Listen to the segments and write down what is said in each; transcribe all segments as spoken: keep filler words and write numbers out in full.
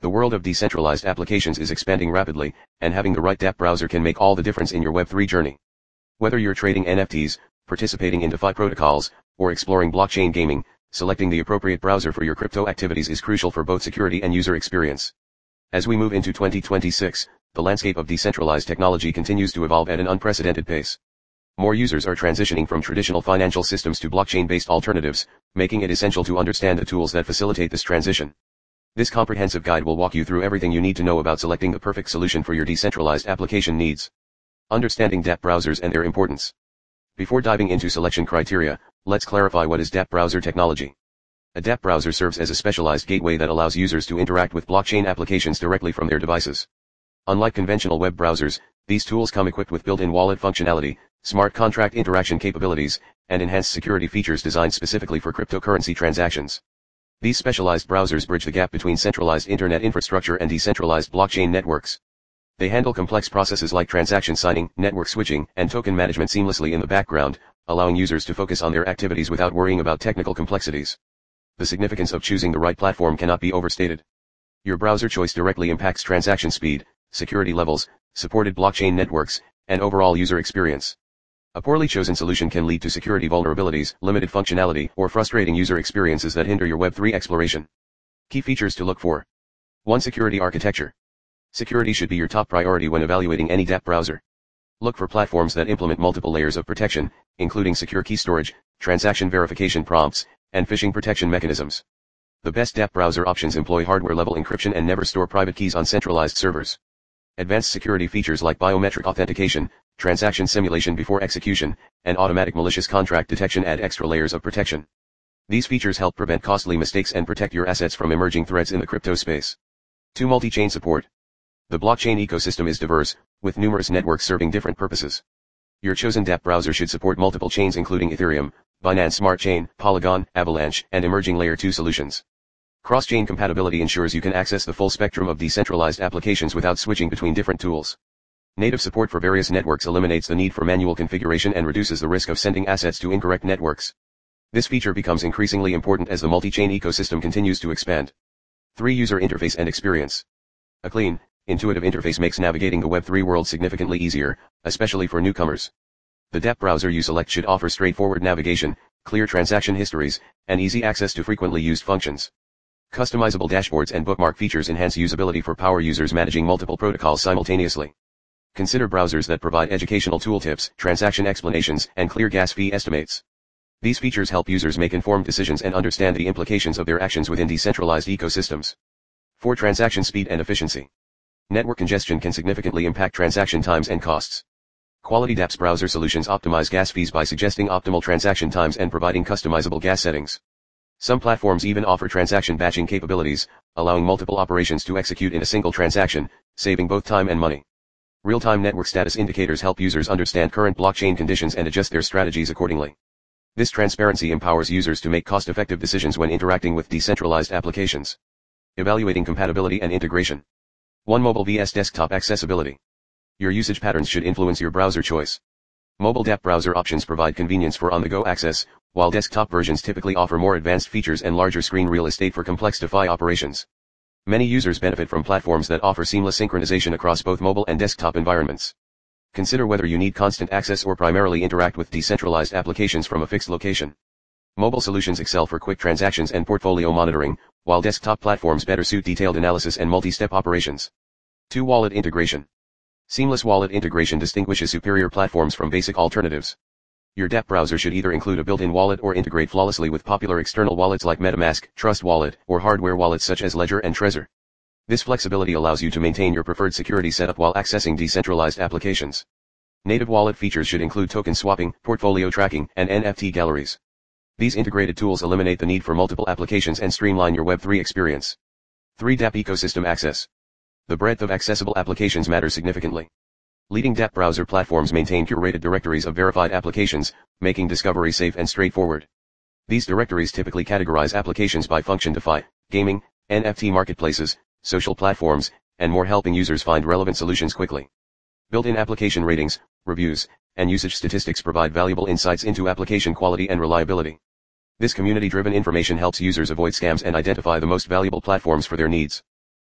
The world of decentralized applications is expanding rapidly, and having the right dApp browser can make all the difference in your Web three journey. Whether you're trading N F Ts, participating in DeFi protocols, or exploring blockchain gaming, selecting the appropriate browser for your crypto activities is crucial for both security and user experience. As we move into twenty twenty-six, the landscape of decentralized technology continues to evolve at an unprecedented pace. More users are transitioning from traditional financial systems to blockchain-based alternatives, making it essential to understand the tools that facilitate this transition. This comprehensive guide will walk you through everything you need to know about selecting the perfect solution for your decentralized application needs. Understanding dApp browsers and their importance. Before diving into selection criteria, let's clarify what is dApp browser technology. A dApp browser serves as a specialized gateway that allows users to interact with blockchain applications directly from their devices. Unlike conventional web browsers, these tools come equipped with built-in wallet functionality, smart contract interaction capabilities, and enhanced security features designed specifically for cryptocurrency transactions. These specialized browsers bridge the gap between centralized internet infrastructure and decentralized blockchain networks. They handle complex processes like transaction signing, network switching, and token management seamlessly in the background, allowing users to focus on their activities without worrying about technical complexities. The significance of choosing the right platform cannot be overstated. Your browser choice directly impacts transaction speed, security levels, supported blockchain networks, and overall user experience. A poorly chosen solution can lead to security vulnerabilities, limited functionality, or frustrating user experiences that hinder your Web three exploration. Key features to look for. one Security architecture. Security should be your top priority when evaluating any dApp browser. Look for platforms that implement multiple layers of protection, including secure key storage, transaction verification prompts, and phishing protection mechanisms. The best dApp browser options employ hardware-level encryption and never store private keys on centralized servers. Advanced security features like biometric authentication, transaction simulation before execution, and automatic malicious contract detection add extra layers of protection. These features help prevent costly mistakes and protect your assets from emerging threats in the crypto space. two Multi-chain support. The blockchain ecosystem is diverse, with numerous networks serving different purposes. Your chosen dApp browser should support multiple chains including Ethereum, Binance Smart Chain, Polygon, Avalanche, and emerging Layer two solutions. Cross-chain compatibility ensures you can access the full spectrum of decentralized applications without switching between different tools. Native support for various networks eliminates the need for manual configuration and reduces the risk of sending assets to incorrect networks. This feature becomes increasingly important as the multi-chain ecosystem continues to expand. three User interface and experience. A clean, intuitive interface makes navigating the Web three world significantly easier, especially for newcomers. The dApp browser you select should offer straightforward navigation, clear transaction histories, and easy access to frequently used functions. Customizable dashboards and bookmark features enhance usability for power users managing multiple protocols simultaneously. Consider browsers that provide educational tooltips, transaction explanations, and clear gas fee estimates. These features help users make informed decisions and understand the implications of their actions within decentralized ecosystems. four Transaction speed and efficiency. Network congestion can significantly impact transaction times and costs. Quality dApps browser solutions optimize gas fees by suggesting optimal transaction times and providing customizable gas settings. Some platforms even offer transaction batching capabilities, allowing multiple operations to execute in a single transaction, saving both time and money. Real-time network status indicators help users understand current blockchain conditions and adjust their strategies accordingly. This transparency empowers users to make cost-effective decisions when interacting with decentralized applications. Evaluating compatibility and integration. one Mobile versus desktop accessibility. Your usage patterns should influence your browser choice. Mobile dApp browser options provide convenience for on-the-go access, while desktop versions typically offer more advanced features and larger screen real estate for complex DeFi operations. Many users benefit from platforms that offer seamless synchronization across both mobile and desktop environments. Consider whether you need constant access or primarily interact with decentralized applications from a fixed location. Mobile solutions excel for quick transactions and portfolio monitoring, while desktop platforms better suit detailed analysis and multi-step operations. two Wallet integration. Seamless wallet integration distinguishes superior platforms from basic alternatives. Your dApp browser should either include a built-in wallet or integrate flawlessly with popular external wallets like MetaMask, Trust Wallet, or hardware wallets such as Ledger and Trezor. This flexibility allows you to maintain your preferred security setup while accessing decentralized applications. Native wallet features should include token swapping, portfolio tracking, and N F T galleries. These integrated tools eliminate the need for multiple applications and streamline your Web three experience. three dApp ecosystem access. The breadth of accessible applications matters significantly. Leading dApp browser platforms maintain curated directories of verified applications, making discovery safe and straightforward. These directories typically categorize applications by function DeFi, gaming, N F T marketplaces, social platforms, and more, helping users find relevant solutions quickly. Built-in application ratings, reviews, and usage statistics provide valuable insights into application quality and reliability. This community-driven information helps users avoid scams and identify the most valuable platforms for their needs.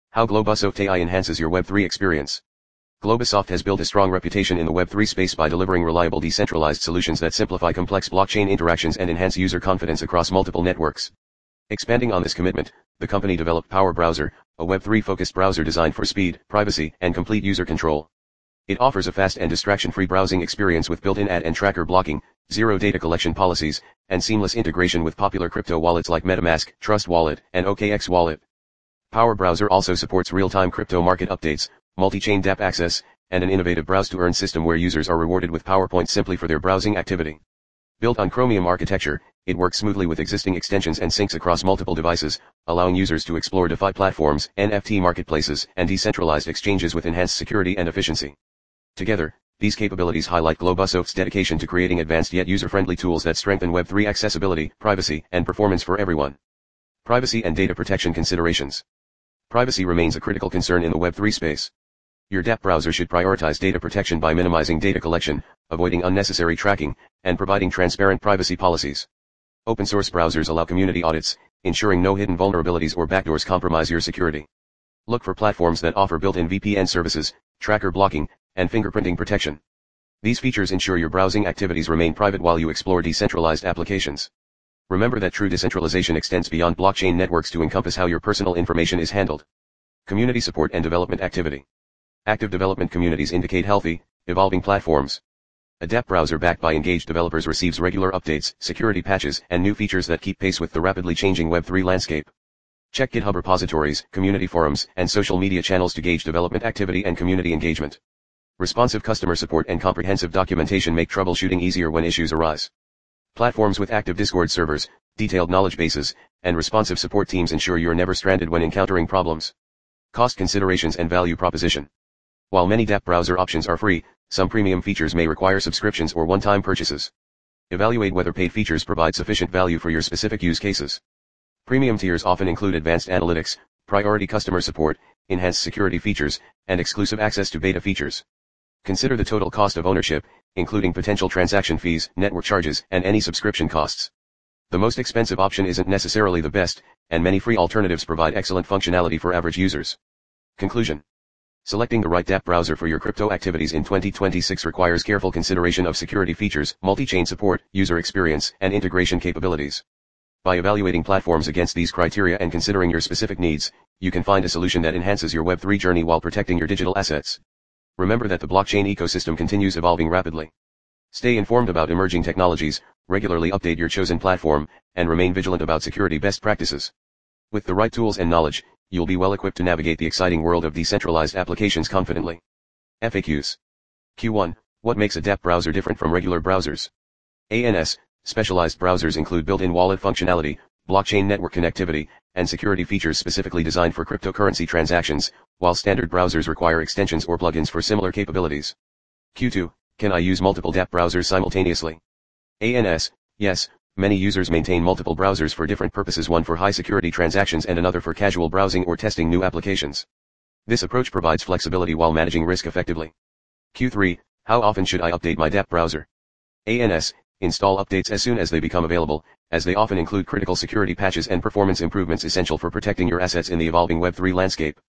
How Globosoft A I enhances your Web three experience. Globosoft has built a strong reputation in the Web three space by delivering reliable decentralized solutions that simplify complex blockchain interactions and enhance user confidence across multiple networks. Expanding on this commitment, the company developed Power Browser, a Web three focused browser designed for speed, privacy, and complete user control. It offers a fast and distraction-free browsing experience with built-in ad and tracker blocking, zero data collection policies, and seamless integration with popular crypto wallets like MetaMask, Trust Wallet, and O K X Wallet. Power Browser also supports real-time crypto market updates, multi-chain dApp access, and an innovative browse-to-earn system where users are rewarded with PowerPoint simply for their browsing activity. Built on Chromium architecture, it works smoothly with existing extensions and syncs across multiple devices, allowing users to explore DeFi platforms, N F T marketplaces, and decentralized exchanges with enhanced security and efficiency. Together, these capabilities highlight Globosoft's dedication to creating advanced yet user-friendly tools that strengthen Web three accessibility, privacy, and performance for everyone. Privacy and data protection considerations. Privacy remains a critical concern in the Web three space. Your dApp browser should prioritize data protection by minimizing data collection, avoiding unnecessary tracking, and providing transparent privacy policies. Open source browsers allow community audits, ensuring no hidden vulnerabilities or backdoors compromise your security. Look for platforms that offer built-in V P N services, tracker blocking, and fingerprinting protection. These features ensure your browsing activities remain private while you explore decentralized applications. Remember that true decentralization extends beyond blockchain networks to encompass how your personal information is handled. Community support and development activity. Active development communities indicate healthy, evolving platforms. A dApp browser backed by engaged developers receives regular updates, security patches, and new features that keep pace with the rapidly changing Web three landscape. Check GitHub repositories, community forums, and social media channels to gauge development activity and community engagement. Responsive customer support and comprehensive documentation make troubleshooting easier when issues arise. Platforms with active Discord servers, detailed knowledge bases, and responsive support teams ensure you're never stranded when encountering problems. Cost considerations and value proposition. While many dApp browser options are free, some premium features may require subscriptions or one-time purchases. Evaluate whether paid features provide sufficient value for your specific use cases. Premium tiers often include advanced analytics, priority customer support, enhanced security features, and exclusive access to beta features. Consider the total cost of ownership, including potential transaction fees, network charges, and any subscription costs. The most expensive option isn't necessarily the best, and many free alternatives provide excellent functionality for average users. Conclusion. Selecting the right dApp browser for your crypto activities in twenty twenty-six requires careful consideration of security features, multi-chain support, user experience, and integration capabilities. By evaluating platforms against these criteria and considering your specific needs, you can find a solution that enhances your Web three journey while protecting your digital assets. Remember that the blockchain ecosystem continues evolving rapidly. Stay informed about emerging technologies, regularly update your chosen platform, and remain vigilant about security best practices. With the right tools and knowledge, you'll be well equipped to navigate the exciting world of decentralized applications confidently. F A Qs. Q one. What makes a dApp browser different from regular browsers? A N S. Specialized browsers include built-in wallet functionality, blockchain network connectivity, and security features specifically designed for cryptocurrency transactions, while standard browsers require extensions or plugins for similar capabilities. Q two. Can I use multiple dApp browsers simultaneously? A N S. Yes, many users maintain multiple browsers for different purposes, one for high-security transactions and another for casual browsing or testing new applications. This approach provides flexibility while managing risk effectively. Q three. How often should I update my dApp browser? A N S. Install updates as soon as they become available, as they often include critical security patches and performance improvements essential for protecting your assets in the evolving Web three landscape.